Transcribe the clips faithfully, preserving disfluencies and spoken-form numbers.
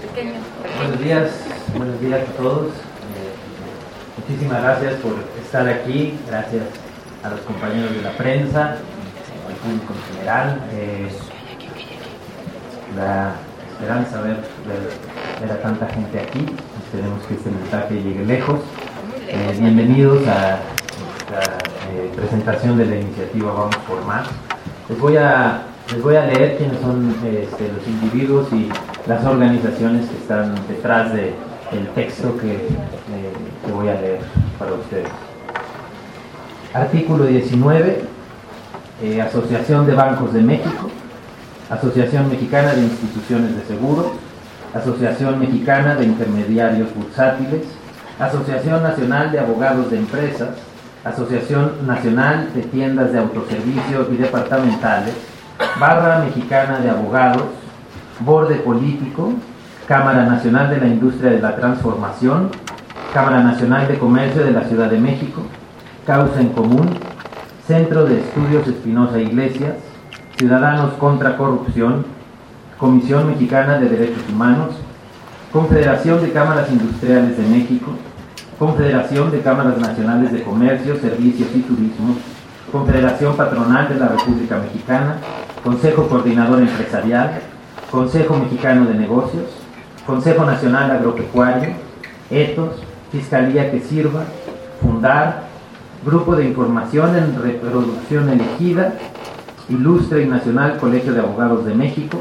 pequeño. Buenos días, buenos días a todos. Eh, muchísimas gracias por estar aquí, gracias a los compañeros de la prensa, al público en general. Eh, la esperanza ver, ver, ver a tanta gente aquí, esperemos que este mensaje llegue lejos. Eh, bienvenidos a la eh, presentación de la iniciativa Vamos por Más. Les voy a, les voy a leer quiénes son este, los individuos y las organizaciones que están detrás del de texto que, eh, que voy a leer para ustedes. Artículo diecinueve, eh, Asociación de Bancos de México, Asociación Mexicana de Instituciones de Seguros, Asociación Mexicana de Intermediarios Bursátiles, Asociación Nacional de Abogados de Empresas, Asociación Nacional de Tiendas de Autoservicio y Departamentales, Barra Mexicana de Abogados, Borde Político, Cámara Nacional de la Industria de la Transformación, Cámara Nacional de Comercio de la Ciudad de México, Causa en Común, Centro de Estudios Espinosa Iglesias, Ciudadanos contra Corrupción, Comisión Mexicana de Derechos Humanos, Confederación de Cámaras Industriales de México, Confederación de Cámaras Nacionales de Comercio, Servicios y Turismo, Confederación Patronal de la República Mexicana, Consejo Coordinador Empresarial, Consejo Mexicano de Negocios, Consejo Nacional Agropecuario, Etos, Fiscalía que Sirva, Fundar, Grupo de Información en Reproducción Elegida, Ilustre y Nacional Colegio de Abogados de México,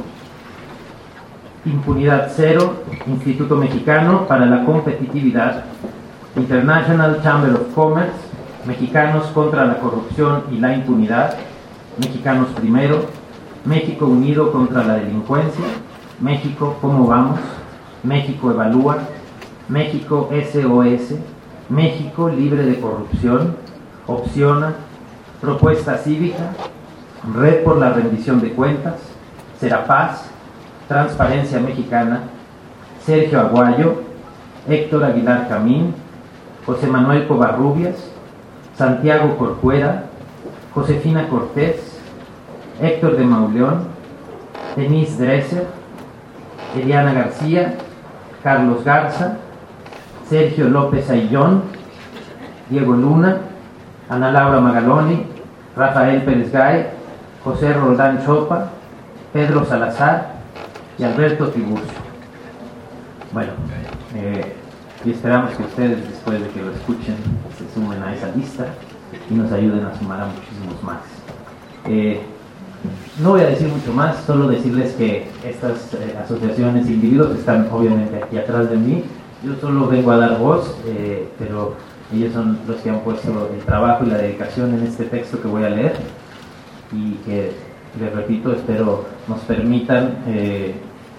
Impunidad Cero, Instituto Mexicano para la Competitividad, International Chamber of Commerce, Mexicanos contra la Corrupción y la Impunidad, Mexicanos Primero, México Unido contra la Delincuencia, México ¿Cómo Vamos?, México Evalúa, México S O S, México Libre de Corrupción, Opciona, Propuesta Cívica, Red por la Rendición de Cuentas, Serapaz, Transparencia Mexicana, Sergio Aguayo, Héctor Aguilar Camín, José Manuel Covarrubias, Santiago Corcuera, Josefina Cortés, Héctor de Mauleón, Denise Dresser, Eliana García, Carlos Garza, Sergio López Ayllón, Diego Luna, Ana Laura Magaloni, Rafael Pérez Gay, José Roldán Chopa, Pedro Salazar y Alberto Tiburcio. Bueno, eh, y esperamos que ustedes, después de que lo escuchen, se sumen a esa lista y nos ayuden a sumar a muchísimos más. Eh, no voy a decir mucho más, solo decirles que estas eh, asociaciones e individuos están obviamente aquí atrás de mí. Yo solo vengo a dar voz, eh, pero ellos son los que han puesto el trabajo y la dedicación en este texto que voy a leer y que, les repito, espero nos permitan eh,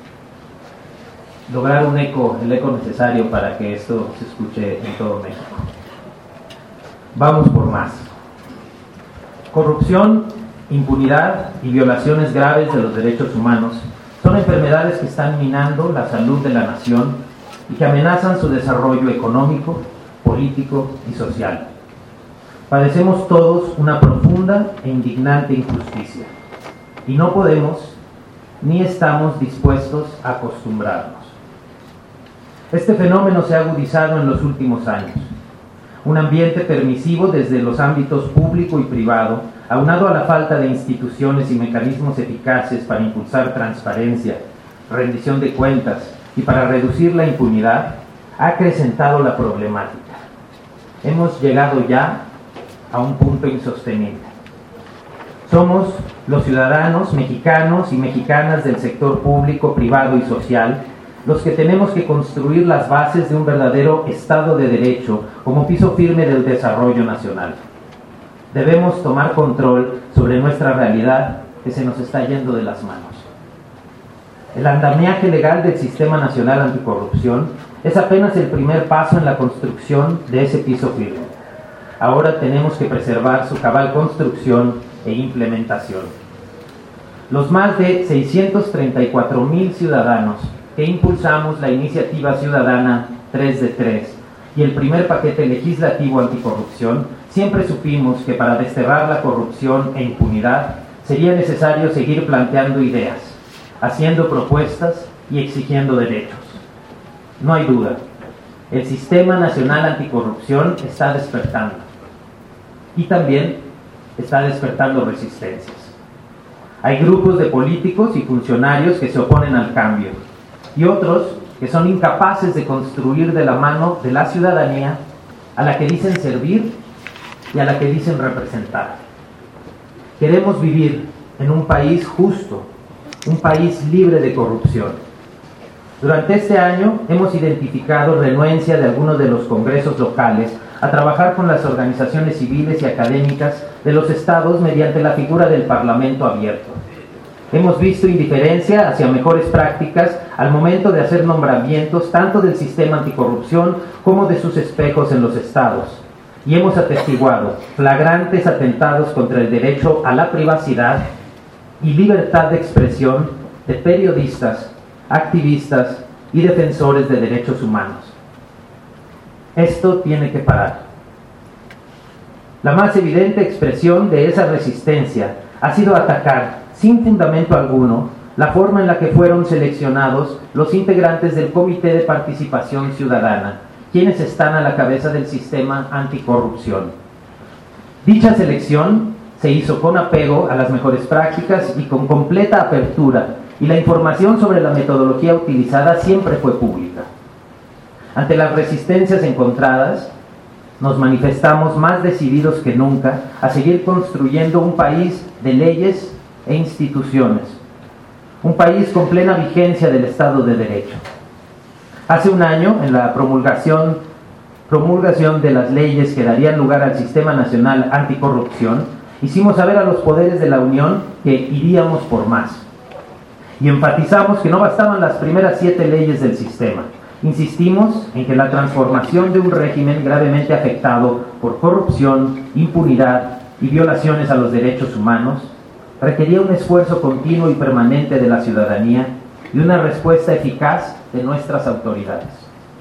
lograr un eco, el eco necesario para que esto se escuche en todo México. Vamos por más. Corrupción, impunidad y violaciones graves de los derechos humanos son enfermedades que están minando la salud de la nación y que amenazan su desarrollo económico, político y social. Padecemos todos una profunda e indignante injusticia y no podemos ni estamos dispuestos a acostumbrarnos. Este fenómeno se ha agudizado en los últimos años. Un ambiente permisivo desde los ámbitos público y privado, aunado a la falta de instituciones y mecanismos eficaces para impulsar transparencia, rendición de cuentas y para reducir la impunidad, ha acrecentado la problemática. Hemos llegado ya a un punto insostenible. Somos los ciudadanos mexicanos y mexicanas del sector público, privado y social los que tenemos que construir las bases de un verdadero Estado de Derecho como piso firme del desarrollo nacional. Debemos tomar control sobre nuestra realidad que se nos está yendo de las manos. El andamiaje legal del Sistema Nacional Anticorrupción es apenas el primer paso en la construcción de ese piso firme. Ahora tenemos que preservar su cabal construcción e implementación. Los más de seiscientos treinta y cuatro mil ciudadanos que impulsamos la iniciativa ciudadana tres de tres y el primer paquete legislativo anticorrupción, siempre supimos que para desterrar la corrupción e impunidad sería necesario seguir planteando ideas, haciendo propuestas y exigiendo derechos. no hay duda, el Sistema Nacional Anticorrupción está despertando y también está despertando resistencias. Hay grupos de políticos y funcionarios que se oponen al cambio y otros que son incapaces de construir de la mano de la ciudadanía a la que dicen servir y a la que dicen representar. Queremos vivir en un país justo, un país libre de corrupción. Durante este año hemos identificado renuencia de algunos de los congresos locales a trabajar con las organizaciones civiles y académicas de los estados mediante la figura del Parlamento abierto. Hemos visto indiferencia hacia mejores prácticas al momento de hacer nombramientos tanto del sistema anticorrupción como de sus espejos en los estados. Y hemos atestiguado flagrantes atentados contra el derecho a la privacidad y libertad de expresión de periodistas, activistas y defensores de derechos humanos. Esto tiene que parar. La más evidente expresión de esa resistencia ha sido atacar, sin fundamento alguno, la forma en la que fueron seleccionados los integrantes del Comité de Participación Ciudadana, quienes están a la cabeza del sistema anticorrupción. Dicha selección se hizo con apego a las mejores prácticas y con completa apertura, y la información sobre la metodología utilizada siempre fue pública. Ante las resistencias encontradas, nos manifestamos más decididos que nunca a seguir construyendo un país de leyes e instituciones, un país con plena vigencia del Estado de Derecho. Hace un año, en la promulgación, promulgación de las leyes que darían lugar al Sistema Nacional Anticorrupción, hicimos saber a los poderes de la Unión que iríamos por más. Y enfatizamos que no bastaban las primeras siete leyes del sistema. Insistimos en que la transformación de un régimen gravemente afectado por corrupción, impunidad y violaciones a los derechos humanos requería un esfuerzo continuo y permanente de la ciudadanía y una respuesta eficaz de nuestras autoridades.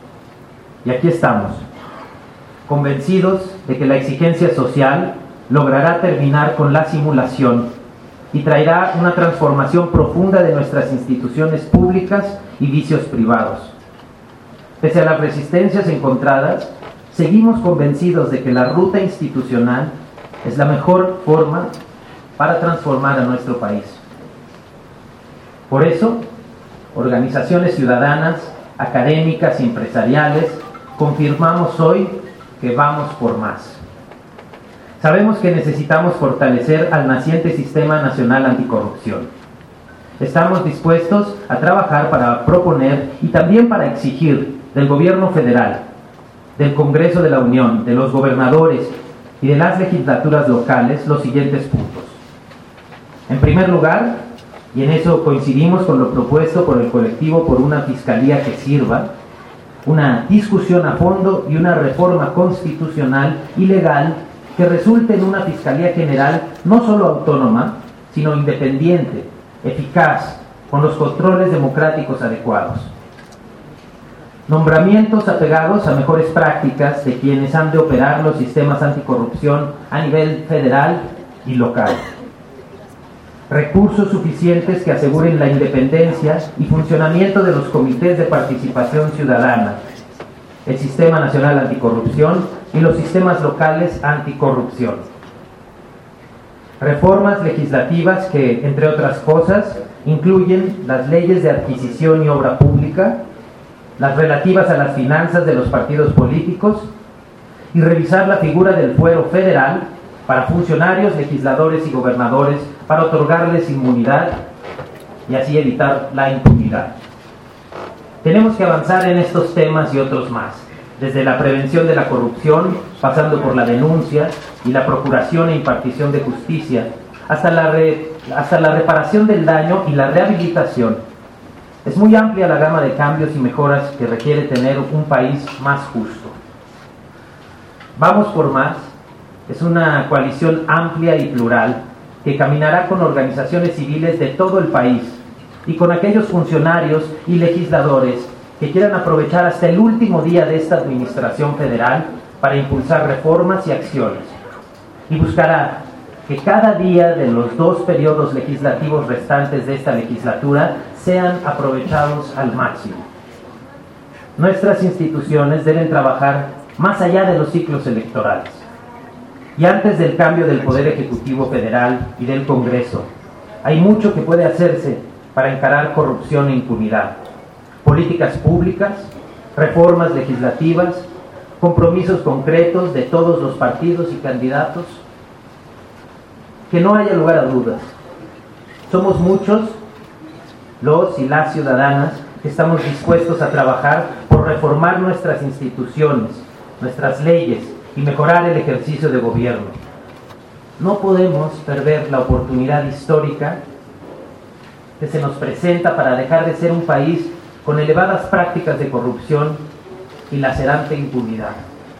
Y aquí estamos, convencidos de que la exigencia social logrará terminar con la simulación y traerá una transformación profunda de nuestras instituciones públicas y vicios privados. Pese a las resistencias encontradas, seguimos convencidos de que la ruta institucional es la mejor forma para transformar a nuestro país. Por eso, organizaciones ciudadanas, académicas y empresariales, confirmamos hoy que vamos por más. Sabemos que necesitamos fortalecer al naciente Sistema Nacional Anticorrupción. Estamos dispuestos a trabajar para proponer y también para exigir del Gobierno Federal, del Congreso de la Unión, de los gobernadores y de las legislaturas locales los siguientes puntos. En primer lugar, y en eso coincidimos con lo propuesto por el colectivo por una fiscalía que sirva, una discusión a fondo y una reforma constitucional y legal que resulte en una Fiscalía General no solo autónoma, sino independiente, eficaz, con los controles democráticos adecuados. Nombramientos apegados a mejores prácticas de quienes han de operar los sistemas anticorrupción a nivel federal y local. Recursos suficientes que aseguren la independencia y funcionamiento de los comités de participación ciudadana, el Sistema Nacional Anticorrupción y los sistemas locales anticorrupción. Reformas legislativas que, entre otras cosas, incluyen las leyes de adquisición y obra pública, las relativas a las finanzas de los partidos políticos y revisar la figura del fuero federal para funcionarios, legisladores y gobernadores para otorgarles inmunidad y así evitar la impunidad. Tenemos que avanzar en estos temas y otros más, desde la prevención de la corrupción, pasando por la denuncia y la procuración e impartición de justicia, hasta la, re, hasta la reparación del daño y la rehabilitación. Es muy amplia la gama de cambios y mejoras que requiere tener un país más justo. Vamos por más es una coalición amplia y plural que caminará con organizaciones civiles de todo el país y con aquellos funcionarios y legisladores que quieran aprovechar hasta el último día de esta administración federal para impulsar reformas y acciones, y buscará que cada día de los dos periodos legislativos restantes de esta legislatura sean aprovechados al máximo. Nuestras instituciones deben trabajar más allá de los ciclos electorales. Y antes del cambio del Poder Ejecutivo Federal y del Congreso, hay mucho que puede hacerse para encarar corrupción e impunidad. Políticas públicas, reformas legislativas, compromisos concretos de todos los partidos y candidatos. Que no haya lugar a dudas. Somos muchos los y las ciudadanas que estamos dispuestos a trabajar por reformar nuestras instituciones, nuestras leyes y mejorar el ejercicio de gobierno. No podemos perder la oportunidad histórica que se nos presenta para dejar de ser un país con elevadas prácticas de corrupción y lacerante impunidad.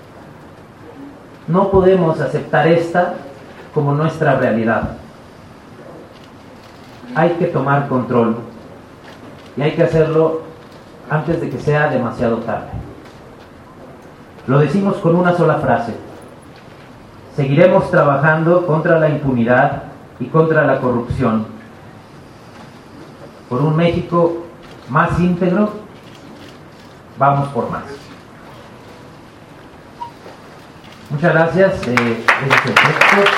No podemos aceptar esta como nuestra realidad. Hay que tomar control y hay que hacerlo antes de que sea demasiado tarde. Lo decimos con una sola frase: seguiremos trabajando contra la impunidad y contra la corrupción, por un México más íntegro. Vamos por más. Muchas gracias. Eh, este texto.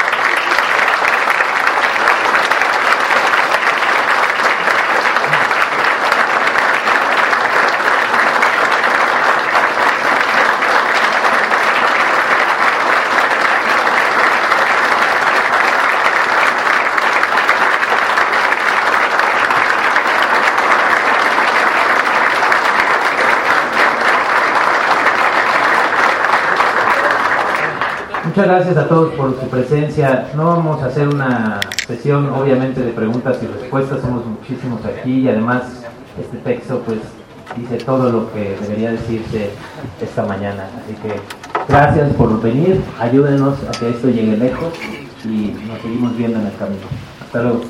Muchas gracias a todos por su presencia. No vamos a hacer una sesión obviamente de preguntas y respuestas, somos muchísimos aquí y además este texto pues dice todo lo que debería decirse esta mañana. Así que gracias por venir, ayúdenos a que esto llegue lejos y nos seguimos viendo en el camino. Hasta luego.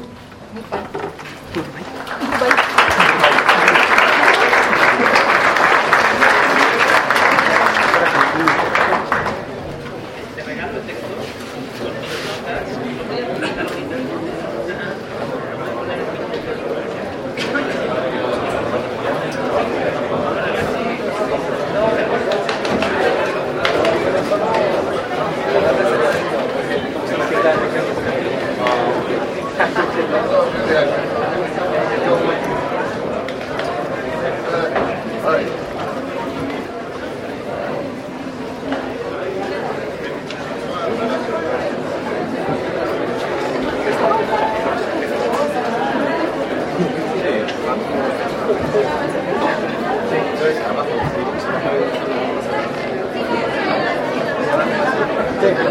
Sí.